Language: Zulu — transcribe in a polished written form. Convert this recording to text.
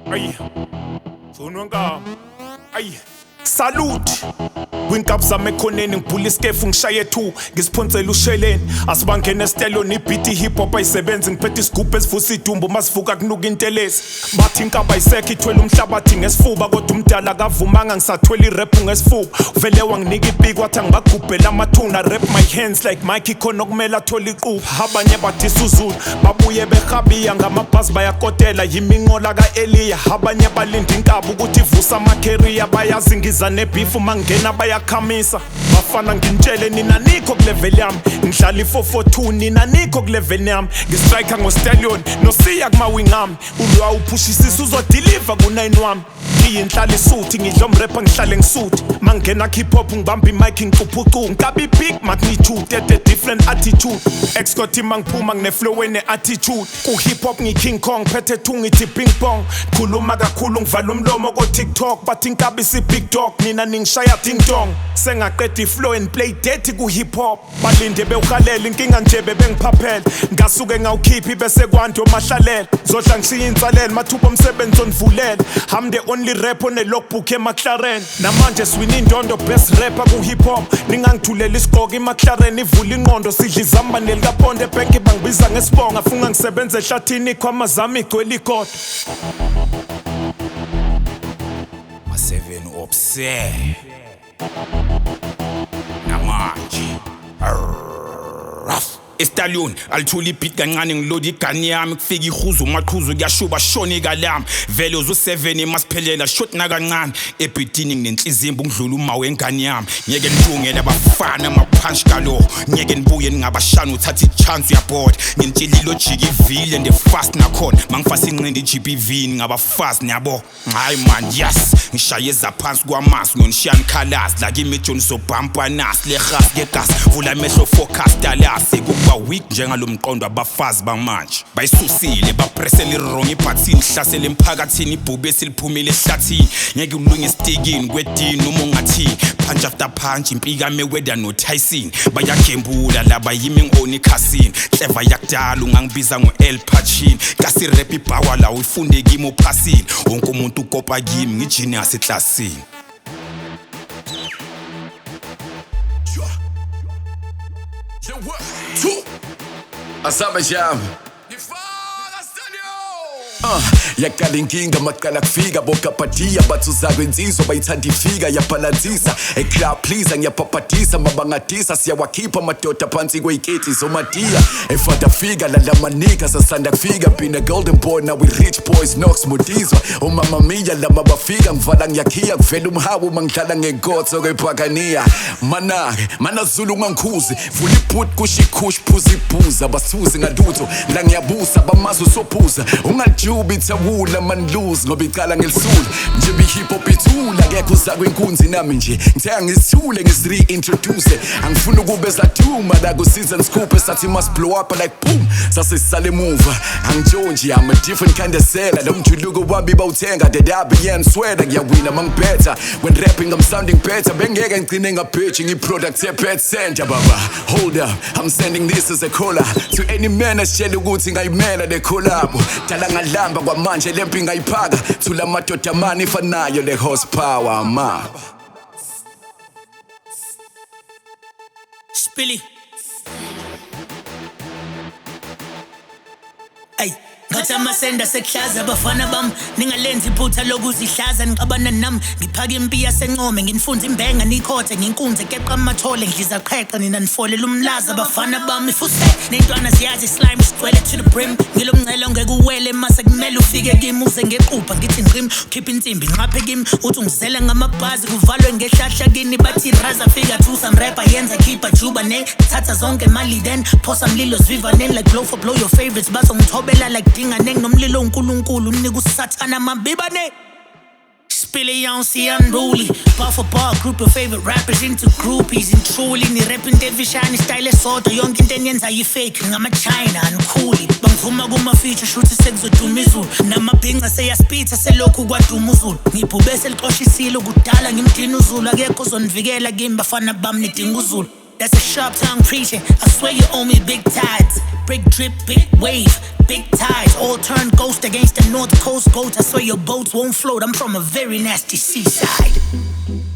Ay, sonwanga. Ay, salute. Winkap zami ekhoneni ngiphula iskefu ngishaye 2 ngisiphonsela usheleni asibangene esteloni ibhithi hip hop ayisebenzi ngiphethe isigubhu esivusa idumbu masivuka kunuka intelezi bathi inkaba ayisekho ithwele umhlabathi ngesifuba kodwa umdala akavumanga ngisathwele irap ngesifuba uvele wanginika ibiki wathi angibagubhela amathuna rap my hands like Mike khona okumele athole iqupha abanye bathi isuzulu babuye behabiya ngamabhasi bayakotela yiminqola kaEliya abanye balinda inkaba ukuthi ivusa amacareer bayazi ngiza nebeef mangena bayakhamisa bafana ngintshele nina nikho kulevel yami ngidlala i442 nina nikho kulevel yami ngistrike ngostallion nosiya kuma wing ami ulwa uphushisa uzodeliver ku9 wami ngiyinhlala isuthi ngidla umrapper ngihlale ngisuthi mangena hip hop ngibamba imic ngicuphucu ngabi big magnitude at a different attitude excort mangiphuma ngine flow ene attitude ku hip hop ngiking kong phethe thungithi ping pong khuluma kakhulu ngivala umlomo ko TikTok bathi inkabi si big dog nina ningishaya ding dong sengaqeda iflow and play dirty ku hip hop balinde bewuhalela inkinga nje bengiphaphela ngasuke ngawukhiphi bese kwanto mahlalela zodla ngishiya insalela mathuba omsebenzi onvulela I'm the only rapper on a logbook eMcLaren namanje swini indondo best rapper ku hip hop ningangithulela isigqoko eMcLaren ivula ingqondo sidla izamba nelikaponde bank bangibiza ngesibonga funga ngisebenza ehlathini khwama zami igcwele igodo 7 obse namanje Stallion alithula ibeat kancane ngilodi igani yami kufika ihuzo maqhuzu kuyashuba shoni kalami vele uzu7 emasiphelela shot na kancane ebeatini nginenhlizimba ngidlula uma wengani yami ngeke nilungele abafana amapunch kalo ngeke nibuye ningabashana uthatha ichance uyabhoda ngintshila logic ivile and fast nakhona mangifasa inqindi GBV ngabafazi nyabo hayi man yes ngishaye zaphansi kwamasu ngonishiyana colors like iMejon so bumper nas le gas ngegas vula amehlo focus dalase weak njengalomqondo abafazi bamanje bayisusile bapressela irong iphathini hlasela emphakathini ibhube esiliphumile ehlathini ngeke ulunge istikini kwedini uma ungathi punch after punch impika Mayweather no Tyson bayagembula laba yimi ngoni casino clever yakudala ungangibiza ngoEl Pacino kasi rap ipower la uyifunde kimi uphasile wonke umuntu ukopa kimi ngigenius eclassini Asaba jam yakala inkinga maqala kufika bokapatia bathu zakwe insizwa bayithanda ifika yaphalanzisa eclub please ngiyapapatisa mabangadisa siyawakhipha amadoda phansi kweyiketi zomadia efada fika la manika sasanda kufika been a golden boy now we rich boys Knox modizwa umama mia lama bafika ngivala ngiyakhiya kuvela umhawu mangidlala ngegotso kwephakania mana Zulu ngangikhuzi vula iput kushikush phuzi ibhuza basuzi ngalutho la ngiyabusa bamazo sophuza ungajubi thawula man lose ngoba icala ngelisula nje bi hip hop ithula akekho zakwenkunzi nami nje ngithenga ngisithule ngisreintroduce angifuna ukube sathuma la ku season scoop esathi must blow up like boom sasisale move angjonji I'm a different kind of seller lomjuluko wami bawuthenga the WN sweater ngiyawina mangibetha when rapping I'm sounding better bengeke ngicine ngapitch ngiproduct ye-pet center baba hold up I'm sending this as a caller to any man asitshela ukuthi ngayimela le collab dala ngalamba kwamanje lempi ngayiphaka thula amadoda amani ifanayo le horsepower ma Spilly Ay ngathi amasenda sekuhlaza abafana bami ningalenzi iphutha lokuzihlaza ngiqabana nami ngiphaka impi yasencome nginifunza imbenga nikhothe nginkunze keqa amathole ngidliza qheqa nina nifolela umlaza abafana bami fuse nentwana ziyazi slime sigcwele to the brim ngilomncelo ngeke uwele mase kumele ufike kimi uze ngequpha ngithi ngqim khipha insimbi ngaphe kimi uthi ungizela ngamabhazi kuvalwe ngehlahla kini bathi raza fika to some rapper yenza khipha juba ne thatha zonke imali then phosa mlilo zvivanen like blow for blow your favorites bazongithobela like dinganeng nomlilo uNkulunkulu unika usathana mabibane Spilly Yonsi unruly bar for bar group your favorite rappers into groupies and truly ni rapping devishani style esodwa yonke into enyenza yi-fake ngama China ankhuli bangivuma kuma feature shoot sekuzoduma izulu namabhinqa seyaspitha selokhu kwaduma uzulu ngibhube selixoshisile kudala ngimdina uzulu akekho uzonivikela kimi bafana bami nidinga uzulu That's a sharp tongue preaching. I swear you owe me big tides. Big drip, big wave, big tides. All turned ghost against the North Coast goats. I swear your boats won't float. I'm from a very nasty seaside.